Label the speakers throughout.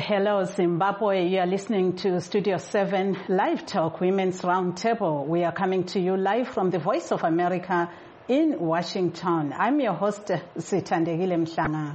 Speaker 1: Hello, Zimbabwe. You are listening to Studio 7 Live Talk Women's Roundtable. We are coming to you live from the Voice of America in Washington. I'm your host, Sithandekile Mhlanga.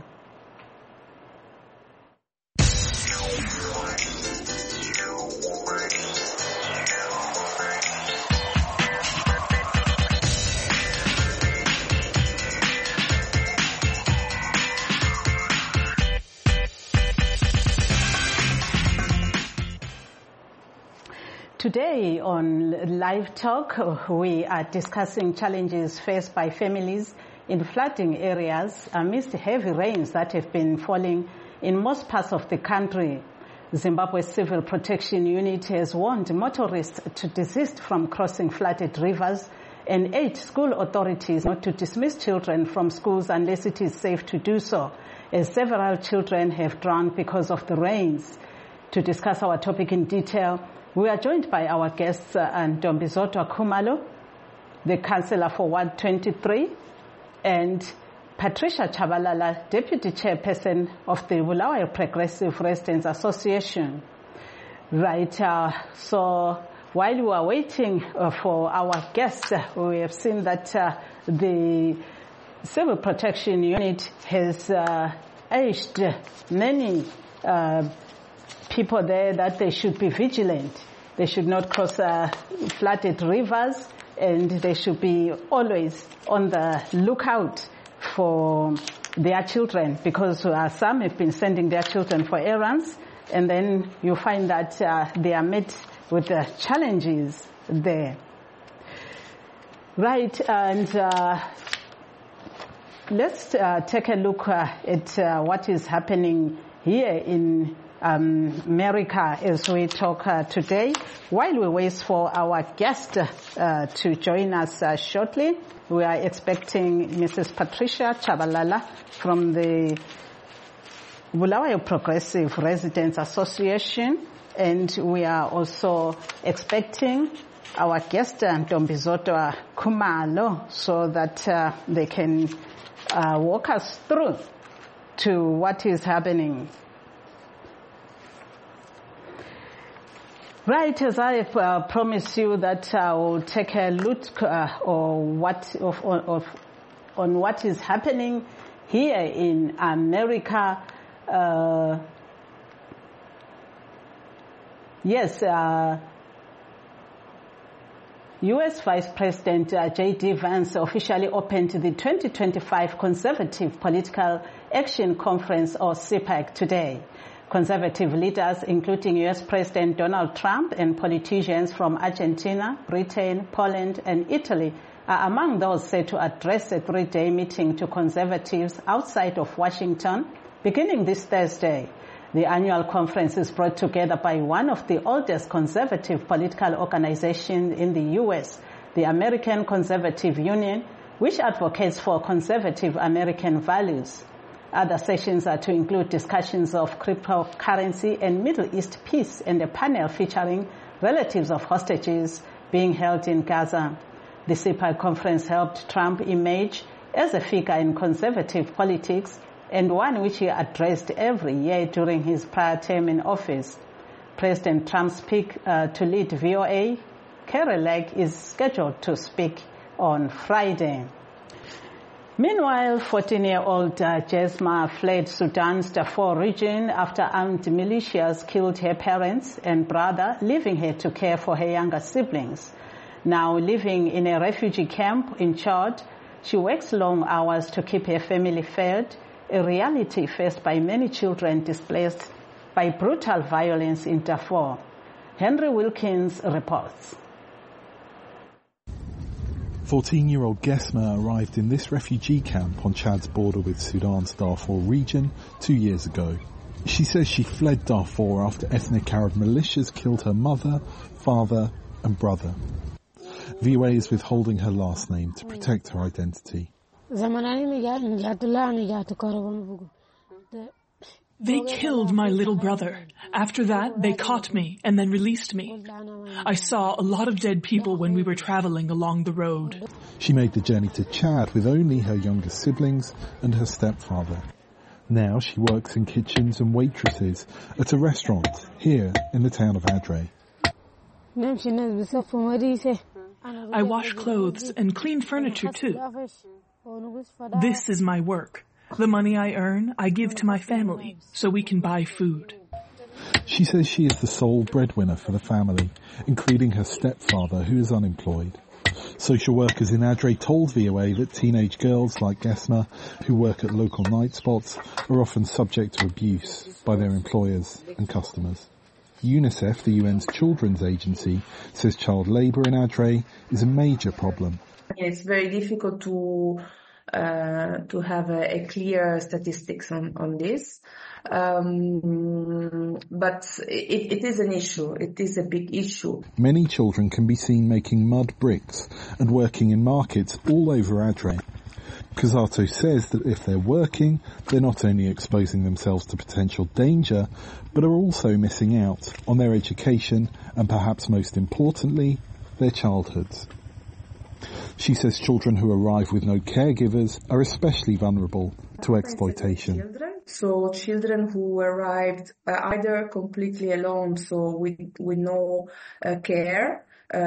Speaker 1: Today on Live Talk, we are discussing challenges faced by families in flooding areas amidst heavy rains that have been falling in most parts of the country. Zimbabwe's Civil Protection Unit has warned motorists to desist from crossing flooded rivers and urged school authorities not to dismiss children from schools unless it is safe to do so, as several children have drowned because of the rains. To discuss our topic in detail, we are joined by our guests, Ntombizodwa Khumalo, the Councillor for Ward 23, and Patricia Chabalala, Deputy Chairperson of the Bulawayo Progressive Residents Association. Right, so while we are waiting for our guests, we have seen that the Civil Protection Unit has urged many people there that they should be vigilant. They should not cross flooded rivers, and they should be always on the lookout for their children, because some have been sending their children for errands, and then you find that they are met with challenges there. Right, and let's take a look at what is happening here in America as we talk today. While we wait for our guest to join us shortly, we are expecting Mrs. Patricia Chabalala from the Bulawayo Progressive Residents Association, and we are also expecting our guest Ntombizodwa Khumalo, so that they can walk us through to what is happening. Right, as I promised you that I will take a look on what is happening here in America. U.S. Vice President J.D. Vance officially opened the 2025 Conservative Political Action Conference, or CPAC, today. Conservative leaders, including U.S. President Donald Trump, and politicians from Argentina, Britain, Poland, and Italy are among those set to address a three-day meeting to conservatives outside of Washington, beginning this Thursday. The annual conference is brought together by one of the oldest conservative political organizations in the U.S., the American Conservative Union, which advocates for conservative American values. Other sessions are to include discussions of cryptocurrency and Middle East peace, and a panel featuring relatives of hostages being held in Gaza. The CPAC conference helped Trump emerge as a figure in conservative politics, and one which he addressed every year during his prior term in office. President Trump's pick to lead VOA, Kari Lake, is scheduled to speak on Friday. Meanwhile, 14-year-old Jesma fled Sudan's Darfur region after armed militias killed her parents and brother, leaving her to care for her younger siblings. Now living in a refugee camp in Chad, she works long hours to keep her family fed, a reality faced by many children displaced by brutal violence in Darfur. Henry Wilkins reports.
Speaker 2: 14-year-old Gesma arrived in this refugee camp on Chad's border with Sudan's Darfur region 2 years ago. She says she fled Darfur after ethnic Arab militias killed her mother, father and brother. VOA is withholding her last name to protect her identity.
Speaker 3: They killed my little brother. After that, they caught me and then released me. I saw a lot of dead people when we were traveling along the road.
Speaker 2: She made the journey to Chad with only her younger siblings and her stepfather. Now she works in kitchens and waitresses at a restaurant here in the town of Adre.
Speaker 3: I wash clothes and clean furniture too. This is my work. The money I earn, I give to my family so we can buy food.
Speaker 2: She says she is the sole breadwinner for the family, including her stepfather, who is unemployed. Social workers in Adre told VOA that teenage girls like Gesma, who work at local night spots, are often subject to abuse by their employers and customers. UNICEF, the UN's children's agency, says child labour in Adre is a major problem.
Speaker 4: It's very difficult to have a clear statistics on this. But it is an issue. It is a big issue.
Speaker 2: Many children can be seen making mud bricks and working in markets all over Adre. Kazato says that if they're working, they're not only exposing themselves to potential danger, but are also missing out on their education and perhaps most importantly, their childhoods. She says children who arrive with no caregivers are especially vulnerable to exploitation.
Speaker 4: So children who arrived either completely alone, so with no care,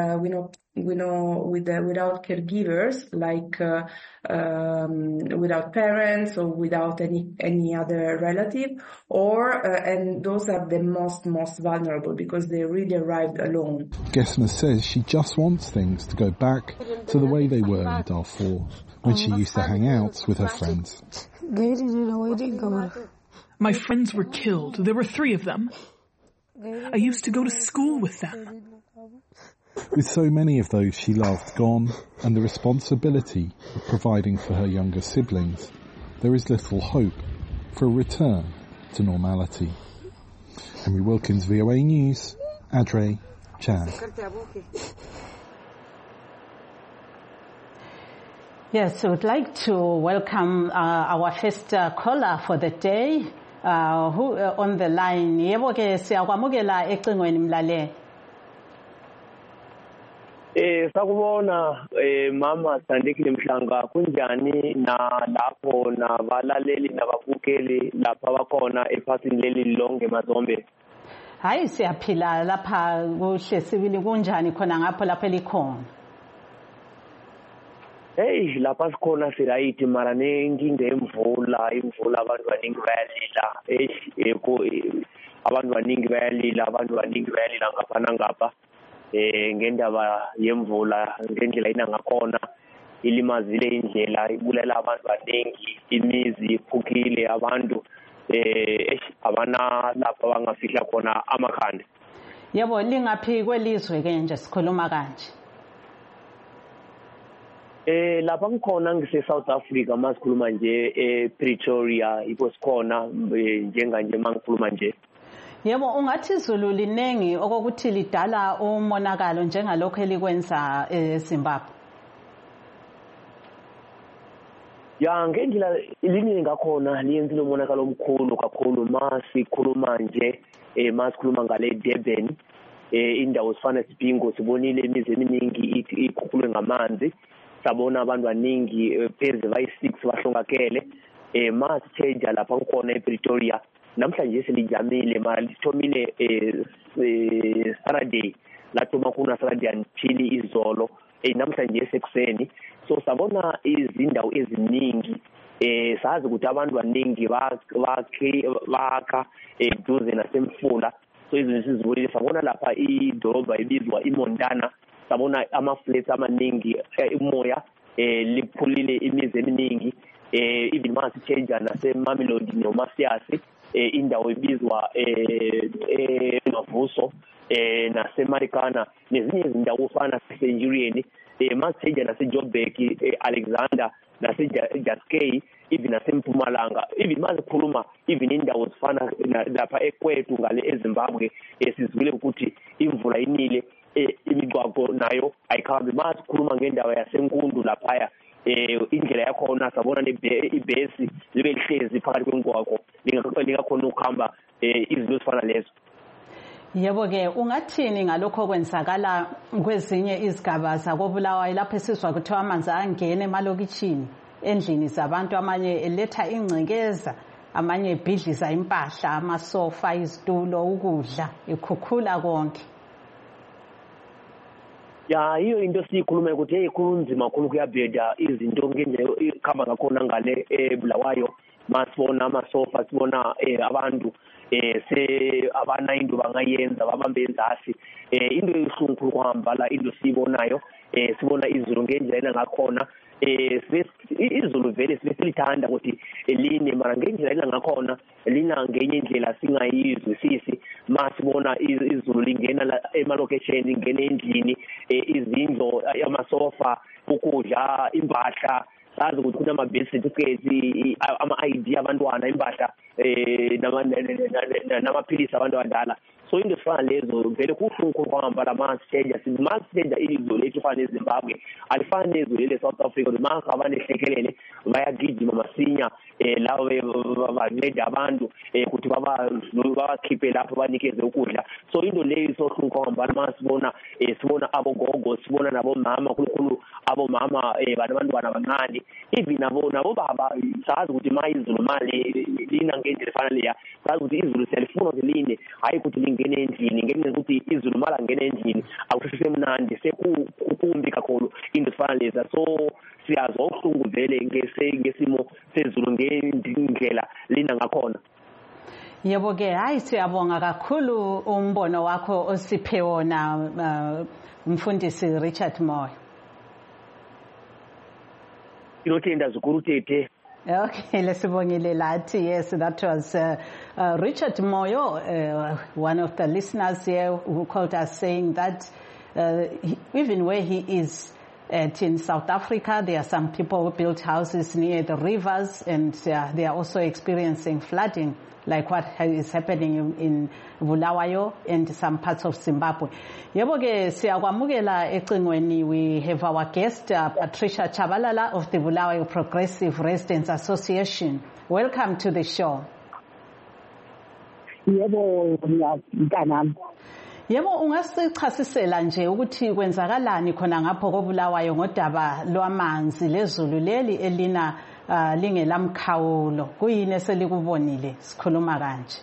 Speaker 4: without caregivers, like without parents or without any other relative, and those are the most vulnerable because they really arrived alone.
Speaker 2: Gesma says she just wants things to go back to the way they were in Darfur, when she used to hang out with her friends.
Speaker 3: My friends were killed. There were 3 of them. I used to go to school with them.
Speaker 2: With so many of those she loved gone and the responsibility of providing for her younger siblings, there is little hope for a return to normality. Henry Wilkins, VOA News, Adre, Chad.
Speaker 1: Yes, we would like to welcome our first caller for the day, who on the line. Yebo ke siyakwamukela ecingweni mlaleli.
Speaker 5: Sakubona mama Sandekile Mhlanga kunjani na lapho nabalaleli nababukeli lapha bakhona ephasini leli lonke Mazombe.
Speaker 1: Hayi siyaphila lapha kuhle sibili kunjani khona ngapho lapha elikhona.
Speaker 5: Hey lapha sikhona sirayithi mara nenkinga imvula abantu baningi bayalila abantu baningi bayalila ngapha nangapha ngendaba yemvula ngendlela ina ngakhona ilimazile indlela ibulela abantu baningi imizi iphukile abantu abana lapha bangafihla khona amakhanda.
Speaker 1: Yebo lingaphi kwelizwe ke nje sikhuluma kanje.
Speaker 5: Lapha ngikhona ngise South Africa masikhuluma nje Pretoria ipo sikhona njenganje mangikhuluma nje.
Speaker 1: Yebo ungathi izulu linengi okokuthi lidala umonakalo njengalokho elikwenza eZimbabwe.
Speaker 5: Ya ngendlela liningi ngakhona liyenzile umonakalo omkhulu kakhulu masikhuluma nje masikhuluma ngale Durban indawo sifana sibingo sibonile imizi eminingi ikhukhulwe ngamanzi sabona abantu baningi pheze bayi6 bahlongakele masichange lapha ngikhona ePretoria namhlanje selijamile mara lithomile Saturday lathoma kuna Saturday until izolo namhlanje esekuseni so sabona izindawo eziningi sazi ukuthi abantu baningi bakha eduze nasemfula so izinto sizibonile sabona lapha idolobha ibizwa iMontana sabona ama-flats amaningi umoya liphulile imizi eminingi even masichange naseMamelodi noMasiasi indawo ibizwa Mavuso naseMarikana nezinye izindawo ufana naseCenturion masichange naseJoburg Alexander naseJaskei even naseMpumalanga even masikhuluma even indawo zifana lapha eKwethu ngale eZimbabwe sizwile ukuthi imvula inile imigwaqo nayo ayikhambi masikhuluma ngendawo yaseNkundu laphaya indlela yakhona sabona ibhesi libe lihlezi phakathi kwengwaqo lingakhona ukuhamba izinto ezifana lezo.
Speaker 1: Yebo ke ungathini ngalokho kwenzakala kwezinye izigaba zakobulawayo lapho esizwa kuthiwa amanzi angena emalokitshini endlini zabantu amanye eletha ingcekeza amanye ebhidliza impahla, amasofa, izitulo, ukudla, ikhukhula konke.
Speaker 5: Ya iyo into siyikhuluma ukuthi kunzima kakhulu kuyabheda izinto ngendlela ikhamba ngakhona ngale eBulawayo. Masibona amasofa, sibona abantu se abana into bangayenza babambe enzasi. Into eyihlungu kuhamba la into sibonayo, sibona izulu ngendlela ngakhona. Izulu vele silithanda ukuthi line mara ngendlela ngakhona lina ngenye indlela singayizwisisi. Masibona izulu lingena emalokesheni, lingena endlini, izindlo, amasofa, ukudla, impahla, sazi ukuthi kunama-birth certificates, ama-ID abantwana, impahla namaphilisi abantu abadala. So into efana lezo vele kuhlungu kuhamba la masiteja ilizwe lethu fana eZimbabwe alifani nezwe lele South Africa. Maka abanehlekelele bayagijima masinya lawo banceda abantu ukuthi babakhiphe lapho banikeze ukudla. So into leyo isohlungu kuhamba masibona sibona abogogo, sibona nabomama, khulukhulu abomama banabantwana abancane, even nabo baba. Sazi ukuthi izulu mali lina ngendlela efana leya, sazi ukuthi izulu selifuna ukuthi line, hayi ukuthi lingene endlini. Ngenxa ukuthi izulu mala ngene endlini akusesemnandi, sekumbi kakhulu into efana leza. So siyazwa ubuhlungu vele ngesimo sezulu ngendlela lina ngakhona.
Speaker 1: Yebo ke, hayi siyabonga kakhulu umbono wakho osiphe wona umfundisi Richard Moyo.
Speaker 5: Inotenda zikuru tete.
Speaker 1: Okay, lesibongile lathi. Yes, that was Richard Moyo, one of the listeners here who called us, saying that even where he is in South Africa, there are some people who built houses near the rivers, and they are also experiencing flooding, like what is happening in Bulawayo and some parts of Zimbabwe. Yebo ke siyakwamukela ecingweni. We have our guest Patricia Chabalala of the Bulawayo Progressive Residents Association. Welcome to the show.
Speaker 6: Yebo mntanami.
Speaker 1: Yebo, ungasichasisela nje ukuthi kwenzakalani khona ngapho koBulawayo ngodaba lwamanzi lezulu leli elina lingelamkhawulo? Kuyini eselikubonile? Sikhuluma kanje.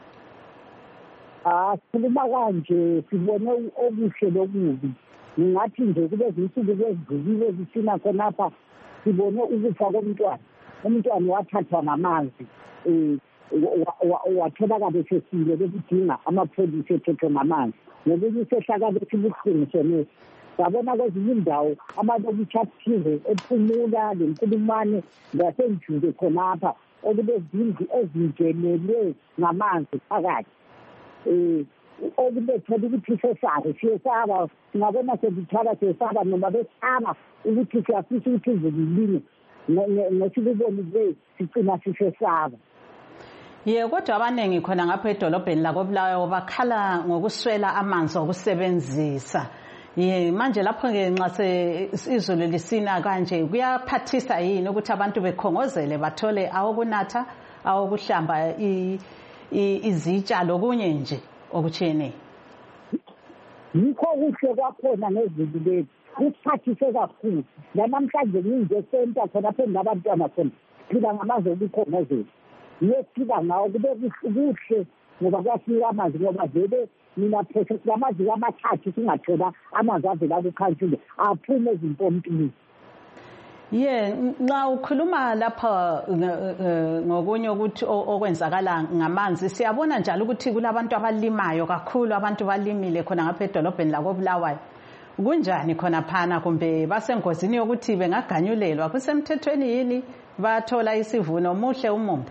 Speaker 6: Sikhuluma kanje, sibone okuhle lokubi. Ngingathi nje kulezi insuku kwezidlulile zisina khonapha sibone ukufa komntwana. Umntwana wathathwa ngamanzi. Watholakala sesile bekudinga amapholisa ethethwe ngamanzi. Ngokunye isehlakalo esibuhlungu sonesi. Sabona kwezinye indawo amalokitshi athize ephumula leNkulumane ngasenjuke khonapha okulezindlu ezingenelwe ngamanzi phakathi. Okubethela ukuthi siyesaba, singabona sebithwala siyesaba noma besaba ukuthi siyafisa ukuthi izulu line nesikubonile sicina sisesaba.
Speaker 1: Ye, kodwa abaningi khona ngapho edolobheni lakoBulawayo bakhala ngokuswela amanzi okusebenzisa. Ye, manje lapho ke nxa izulu lisina kanje kuyaphathisa yini ukuthi abantu bekhongozele bathole awokunatha, awokuhlamba izitsha lokunye nje okutshiyeneyo?
Speaker 6: Yikho kuhle kwakhona ngezulu lethu, kusiphathise kakhulu. Namhlanje nginje senta khona phambi kwabantwana khona phila ngamanzi okukhongozela. Yesifika ngawo kube kuhle ngoba kwafika amanzi, ngoba vele mina phose amanzi amathathu singathola amanzi avela kukhansile aphume ezimpompini.
Speaker 1: Ye, nxa ukhuluma lapha ngokunye ukuthi okwenzakala ngamanzi, siyabona njalo ukuthi kulabantu abalimayo kakhulu, abantu balimile khona ngapha edolobheni lakoBulawayo. Kunjani khona phana, kumbe basengozini yokuthi bengaganyulelwa? Kusemthethweni yini bathola isivuno? Muhle umumbu.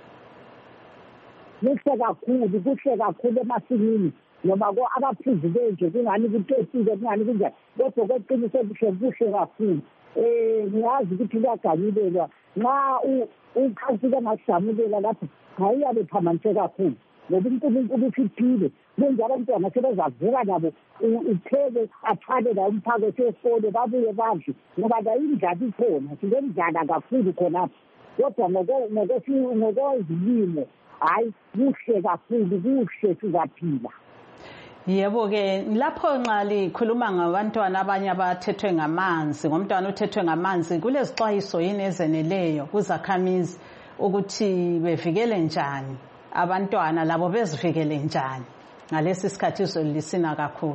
Speaker 6: Kuhle kakhulu emasimini noma abaphuzi benje kungani kutesile kungani kunjani, kodwa kweqiniso kuhle kakhulu. Ngiyazi ukuthi kuyaganyulelwa nxa ukhansika ngakujamulela lapho hayiyabe phamanise kakhulu ngoba uNkulunkulu usiphile. Benje abantwana sebezavuka nabo uphele athwale la umphako sesikole babuye badle ngoba la indlala ikhona, silemdlala kakhulu khonapho. Kodwa ngokozilimo hayi kuhle kakhulu, kuhle sizaphila.
Speaker 1: Yebo ke, lapho nxa likhuluma ngabantwana abanye abathethwe ngamanzi, ngomntwana uthethwe ngamanzi, kulezixwayiso yini ezeneleyo kuzakhamizi ukuthi bevikele njani abantwana labo bezivikele njani ngalesi sikhathi izulu lisina kakhulu.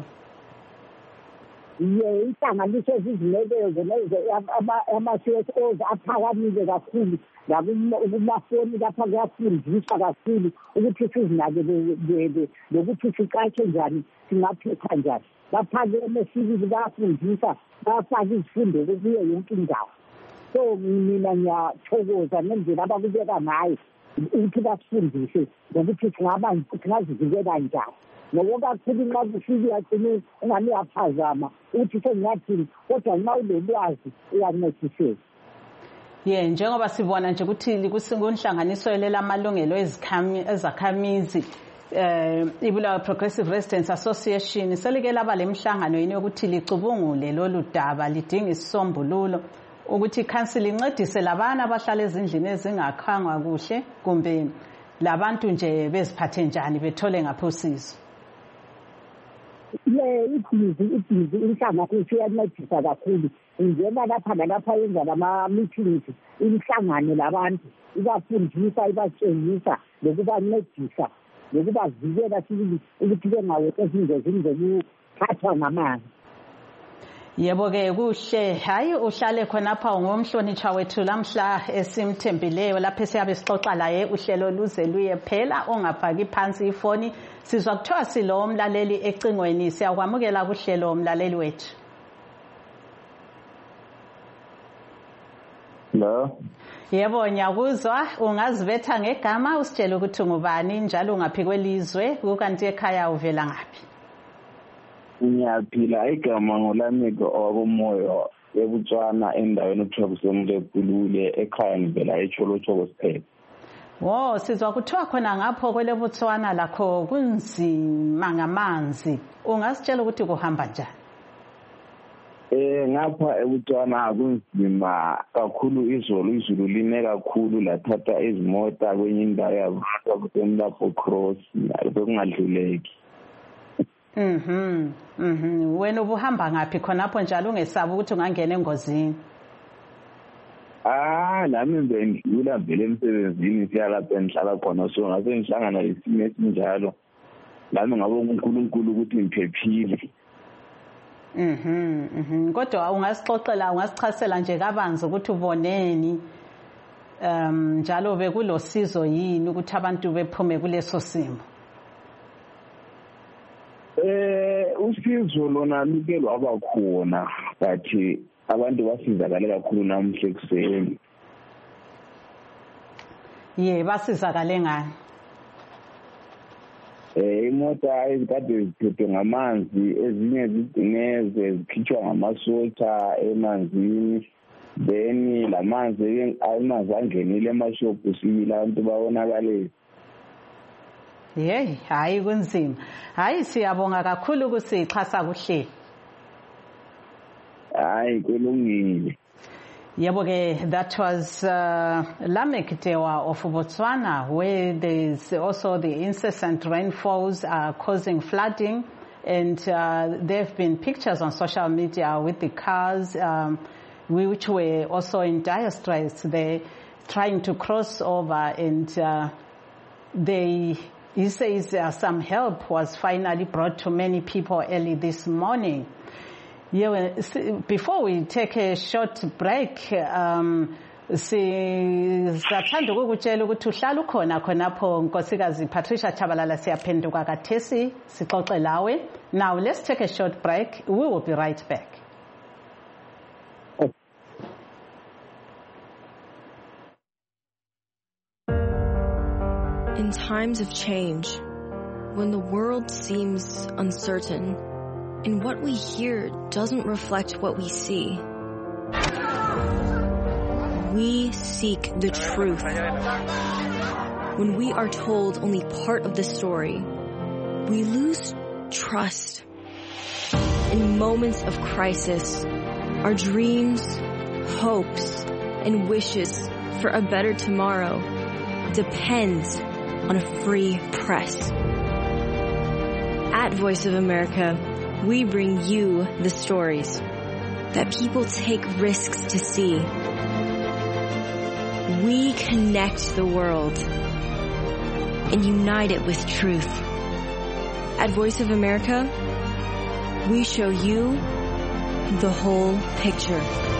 Speaker 6: Inhlanganiso ezizimeleze ama-CSOs aphakamile kakhulu kumafoni lapha kuyafundiswa kakhulu ukuthi sizinakekele nokuthi siqashe njani singaphepha njani. Baphakeme sibili bayafundisa bayafaka izifundo kuyo yonke indawo. So mina ngiyathokoza ngendlela abakubeka ngayo ukuthi basifundise nokuthi singazivikela njani. Ngoba kakhulu nxa kufika yagcina ungani uyaphazama uthi sengingathini kodwa nxa ulolwazi uyancediseka.
Speaker 1: Njengoba sibona nje ukuthi kunhlanganiso lelamalungelo ezakhamizi Ibulawayo Progressive Residents Association selike laba lemhlangano yini ukuthi licubungule lolu daba lidinga isisombululo ukuthi ikhansili incedise labana abahlala ezindlini ezingakhangwa kuhle kumbe labantu nje beziphathe njani bethole ngapho usizo. Ibhizi inhlanganiso iyancedisa kakhulu. Ingena lapha nalapha yenza lama-meetings imihlangano labantu ibafundisa ibatshengisa nokubancedisa nokubavikela ukuthi bengaweqi ezingozini zokuphathwa ngamanzi. Yebo-ke kuhle. Hayi uhlale khonapha ngomhlonitshwa wethu lamhla esimthembileyo lapho esiyabe sixoxa laye uhlelo luze luye phela ongafaki phansi ifoni. Sizwa kuthiwa silo umlaleli ecingweni siyakwamukela kuhlelo umlaleli wethu.
Speaker 7: Hello.
Speaker 1: Yebo ngiyakuzwa ungazibetha ngegama usitshela ukuthi ngubani njalo ungaphi kwelizwe kukanti ekhaya uvela ngaphi.
Speaker 7: Ngiyaphila igama ngolamiko owakomoyo eBotswana endaweni okuthiwa kusemlepulule ekhaya ngivela eCholotshoko siphela.
Speaker 1: Sizwa kuthiwa khona ngapho kwele Botswana lakho kunzima ngamanzi. Ungasitshela ukuthi kuhamba njani?
Speaker 7: Ngapha eBotswana kunzima kakhulu izulu line kakhulu lathatha izimota kwenye indawo yabantu kusemlapho cross bekungadluleki.
Speaker 1: Wena ubuhamba ngaphi khonapho njalo ungesaba ukuthi ungangena engozini?
Speaker 7: Nami bengidlula vele emsebenzini siyalapha engihlala khona so ngase ngihlangana lesimo esinjalo nami ngabo uNkulunkulu ukuthi ngiphephile.
Speaker 1: Kodwa ungasichasela nje kabanzi ukuthi uboneni njalo bekulosizo yini ukuthi abantu bephume kuleso simo?
Speaker 7: Usizo lona luke lwaba khona but abantu basizakale kakhulu namhla ekuseni.
Speaker 1: Basizakale ngani?
Speaker 7: Imota ezikade ziphethwe ngamanzi ezinye zigcineze zikhitshwa ngamasotsha emanzini then lamanzi angenile emashophu sibila abantu babonakale.
Speaker 1: Hayi kunzima. Hayi siyabonga kakhulu ukusixhasa kuhle.
Speaker 7: Hayi kulungile.
Speaker 1: Yebo-ke, that was Lamek Dewa of Botswana, where there's also the incessant rainfalls are causing flooding, and there have been pictures on social media with the cars which were also in dire straits. They're trying to cross over, and he says some help was finally brought to many people early this morning. Before we take a short break, sizathanda ukukutshela ukuthi uhlala ukhona khonapho Nkosikazi Patricia Chabalala siyaphenduka kathesi sixoxe lawe. Now let's take a short break. We will be right back.
Speaker 8: In times of change, when the world seems uncertain, and what we hear doesn't reflect what we see, we seek the truth. When we are told only part of the story, we lose trust. In moments of crisis, our dreams, hopes, and wishes for a better tomorrow depends on a free press. At Voice of America, we bring you the stories that people take risks to see. We connect the world and unite it with truth. At Voice of America, we show you the whole picture.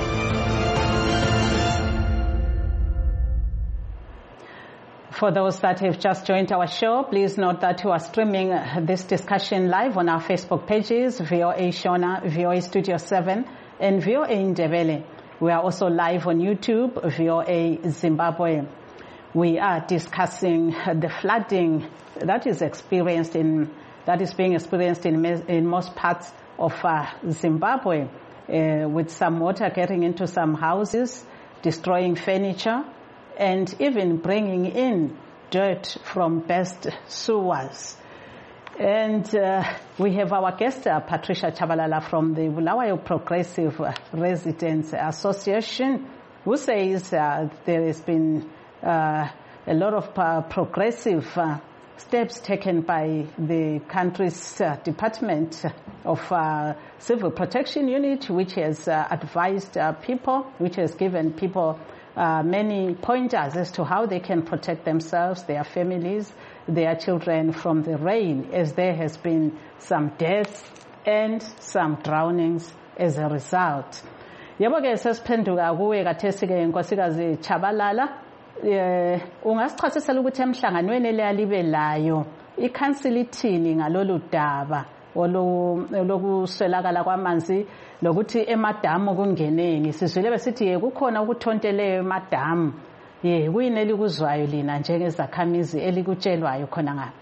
Speaker 1: For those that have just joined our show, please note that we are streaming this discussion live on our Facebook pages, VOA Shona, VOA Studio 7, and VOA Ndebele. We are also live on YouTube, VOA Zimbabwe. We are discussing the flooding that is being experienced in most parts of Zimbabwe, with some water getting into some houses, destroying furniture, and even bringing in dirt from burst sewers. And we have our guest, Patricia Chabalala from the Bulawayo Progressive Residents Association, who says there has been a lot of progressive steps taken by the country's Department of Civil Protection Unit, which has advised people, which has given people many pointers as to how they can protect themselves, their families, their children from the rain, as there has been some deaths and some drownings as a result. Yebo ke sesiphenduka kuwe kathesi ke Nkosikazi Chabalala, ungasichasisela ukuthi emhlanganweni eliyalibelayo ikhansili ithini ngalolu daba olokuswelakala kwamanzi lokuthi emadamu kungeneni. Sizwile besithi kukhona ukuthonteleyo emadamu. Kuyini elikuzwayo lina njengezakhamizi elikutshelwayo khona ngapha?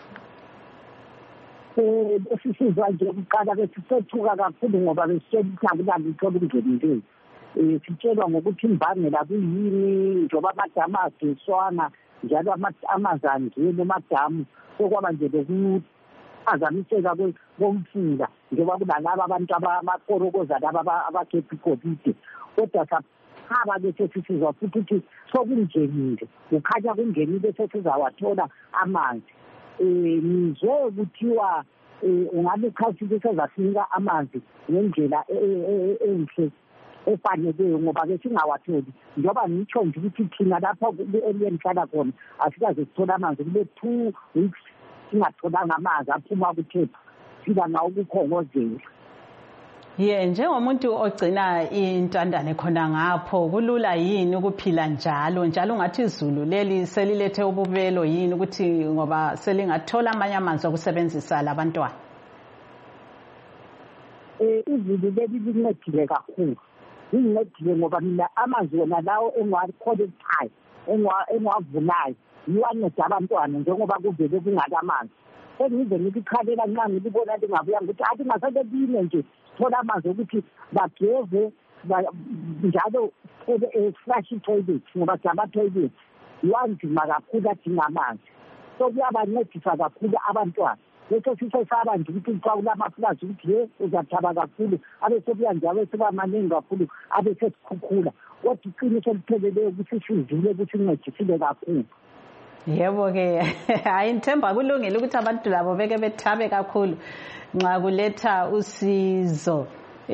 Speaker 6: Sisizwa nje ukuqala besithethuka kakhulu ngoba besitshela akulalitho olungenileyo. Sitshelwa ngokuthi imbangela kuyini njengoba amadamu ageswana njalo amanzi angena emadamu sokwaba nje lokuphazamiseka komfula njengoba kunalaba abantu amakorokoza laba abakhepha iGolide. Kodwa saphaba bese sisizwa futhi ukuthi sokungenile, kukhanya kungenile sesizawathola amanzi. Nizwe kuthiwa ungabe ikhasile sezasinika amanzi ngendlela enhle efaneleyo ngoba ke singawatholi njengoba ngitsho nje ukuthi thina lapha elihlala khona asikaze sithola amanzi kule 2 weeks singatholanga amanzi aphuma kuthepha sila ngawo ukukhongozela.
Speaker 1: Njengomuntu ogcina intandane khona ngapho kulula yini ukuphila njalo ngathi izulu leli selilethe ububelo yini ukuthi ngoba selingathola amanye amanzi okusebenzisa labantwana?
Speaker 6: Izulu leli lincedile kakhulu. Lincedile ngoba mina amanzi wona lawo engiwakholektayo engiwavunayo yiwanceda abantwana njengoba kuvele kungaka amanzi. Sengize ngikukhalela nxa ngilibona lingabuya ukuthi athi ngasale line nje thola amanzi ukuthi bageze njalo flush toilet ngoba ama-toilet yiwanzima kakhulu adinga amanzi. So kuyabancedisa kakhulu abantwana. Bese sisesaba nje ukuthi xa kulamafulazi ukuthi uzathaba kakhulu abe sokuya njalo seba maningi kakhulu abe sesikhukhula. Kodwa iqiniso elipheleleyo ukuthi sizile ukuthi sincedisile kakhulu.
Speaker 1: Yebo ke hayi ngithemba kulungile ukuthi abantu labo beke bethabe kakhulu nxa kuletha usizo.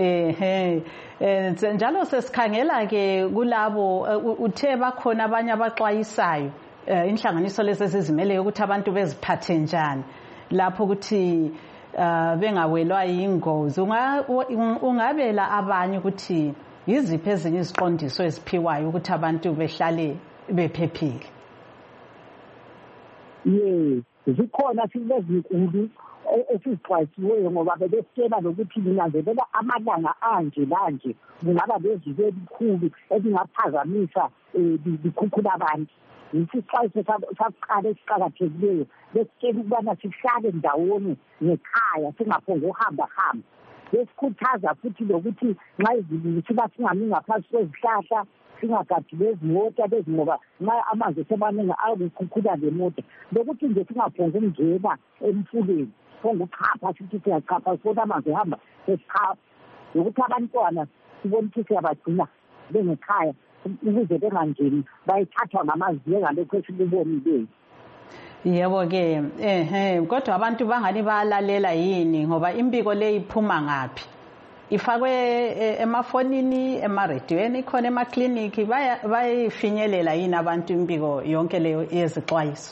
Speaker 1: Njalo sesikhangela ke kulabo uthe bakhona abanye abaxwayisayo inhlanganiso lezi ezizimeleyo ukuthi abantu beziphathe njani lapho ukuthi bengawelwa yingozi. Ungabela abanye ukuthi yiziphi ezinye iziqondiso eziphiwayo ukuthi abantu behlale bephephile?
Speaker 6: Zikhona silezinkulu esizixwayisiweyo ngoba bebesitshela lokuthi linanzelela amalanga anje lanje kungaba lezulu elikhulu elingaphazamisa likhukhula abantu. Isixwayiso sakuqala esiqakathekileyo besitshela ukubana sihlale ndawonye ngekhaya singaphonge uhamba besikhuthaza futhi lokuthi nxa izulu siba singami ngaphansi kwezihlahla singagadi lezimota lezi ngoba nxa amanzi semaningi ayokukhukhula lemota lokuthi nje singaphonge ukungena emfuleni phonge uchapha sithi siyachapha sibona amanzi ehamba esichapha nokuthi abantwana sibona ukuthi siyabagcina bengekhaya ukuze bengangeni bayithathwa ngamanzi ngalokho esikubonileyo.
Speaker 1: Yebo ke kodwa abantu bangani bayalalela yini ngoba impiko le iphuma ngaphi? ifakwe emafonini, emarediyweni, khona emakliniki, bayifinyelela yini abantu imbiko yonke leyo yezixwayiso?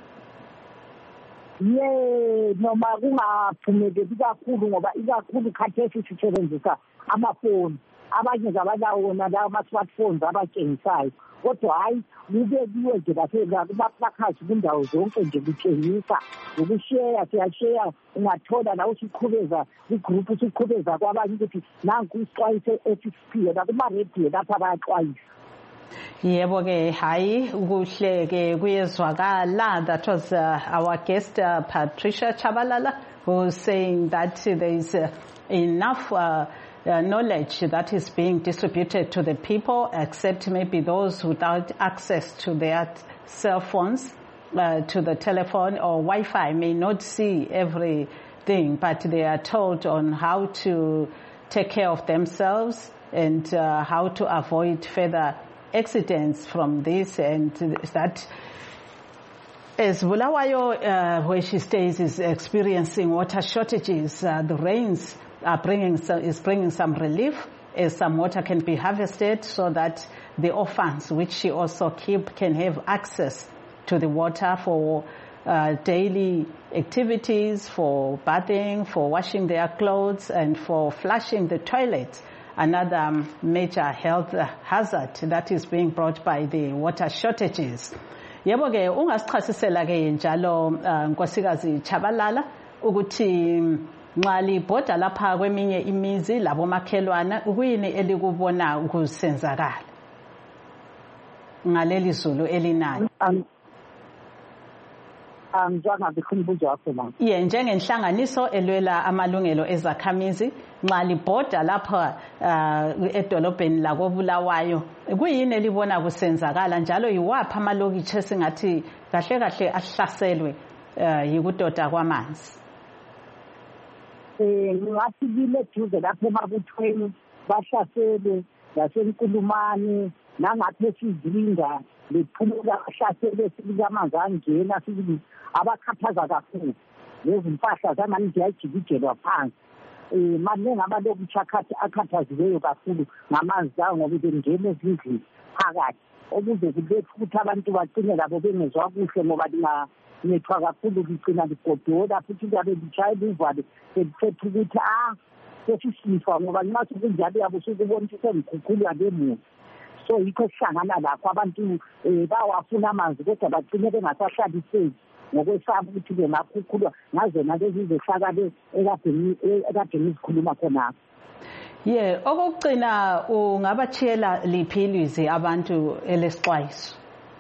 Speaker 6: Noma kungaphumeleli kakhulu ngoba ikakhulu khathesi sisebenzisa amafoni. Abanye zabalawo wona lawo ama-smartphones abatshengisayo. Kodwa hayi kubekiwe nje kuma-placards kundawo zonke nje kutshengisa ukusheya, siyasheya, ungathola la usiqhubeza igroup usiqhubeza kwabanye ukuthi nanku isixwayiso esisiphiwe nakuma-radio lapha bayaxwayisa.
Speaker 1: Yebo ke hayi kuhle ke kuyezwakala. That was our guest Patricia Chabalala, who's saying that there is enough knowledge that is being distributed to the people, except maybe those without access to their cell phones, to the telephone or Wi-Fi may not see everything, but they are told on how to take care of themselves and how to avoid further accidents from this, and that as Bulawayo, where she stays, is experiencing water shortages, the rains are bringing some relief, as some water can be harvested so that the orphans, which she also can have access to the water for daily activities, for bathing, for washing their clothes, and for flushing the toilets. Another major health hazard that is being brought by the water shortages. Yebo ke ungasichasisela ke njalo Nkosikazi Chabalala ukuthi nxa libhoda lapha kweminye imizi labo makhelwana kuyini elikubona kusenzakala ngaleli zulu elinayo? Njengenhlanganiso elwela amalungelo ezakhamizi nxa libhoda lapha edolobheni lakoBulawayo kuyini elibona kusenzakala njalo yiwaphi amalokitshi esingathi kahle kahle ahlaselwe yikudoda kwamanzi?
Speaker 6: Ngathi kile duze lapha emabuthweni bahlaselwe lasenkulumane nangathi esizinda lephumula bahlasele sikamanzi angena sibili abakhathaza kakhulu lezi mpahla zamanje ziyajikijelwa phansi. Maningi amalokitshi akhathazileyo kakhulu ngamanzi lawo ngoba bengena ezindlini phakathi okuze kulethe ukuthi abantu bagcine labo bengezwa kuhle ngoba linganethwa kakhulu ligcina ligodola futhi liyabe litshayela uvalo selithetha ukuthi sesisifa ngoba nxa sekunjalo yabo sukubona ukuthi sengikhukhulwa lemuthi. So yikho sihlangana lakho abantu bawafuna amanzi kodwa bagcine bengasahlaliseki ngokwesaba ukuthi bengakhukhulwa ngazona lezi zehlakale ekadeni sikhuluma khonapho.
Speaker 1: Okugcina ungabachiyela liphi ilizwi abantu elesixwayiso?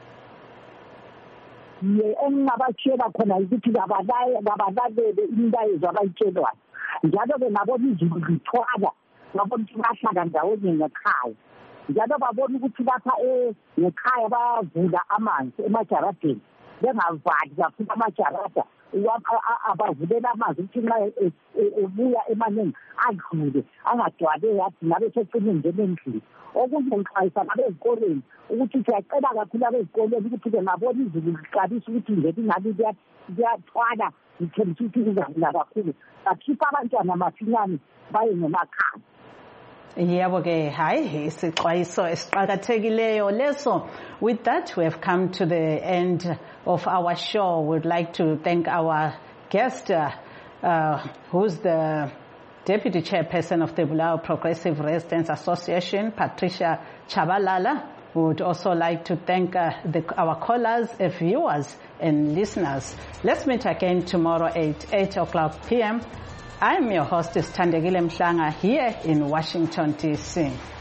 Speaker 6: Engingabachiyela khona ukuthi kabalalele imilayezo abayitshelwayo njalo bengabona izulu lithwala babona ukuthi bahlala ndawonye ngekhaya njalo babona ukuthi lapha ngekhaya bavula amanzi emajaradeni bengavali kakhulu amajarada abavulela amanzi ukuthi nxa ebuya emaningi adlule angagcwale yathi ngabe secine ngene endlini. Okunye ngixwayisa nabezikoleni ukuthi siyacela kakhulu abezikoleni ukuthi bengabona izulu liqalisa ukuthi nje ingabi liyathwala lithembisa ukuthi kuzavula kakhulu bakhipha abantwana masinyane baye ngemakhaya.
Speaker 1: Yebo ke hayi isixwayiso esiqhakathekileyo leso. With that we have come to the end of our show. We'd like to thank our guest who's the Deputy Chairperson of the Bulawayo Progressive Residents Association, Patricia Chabalala. We would also like to thank our callers, viewers and listeners. Let's meet again tomorrow at 8 o'clock p.m. I'm your hostess Thandekile Mhlanga here in Washington, D.C.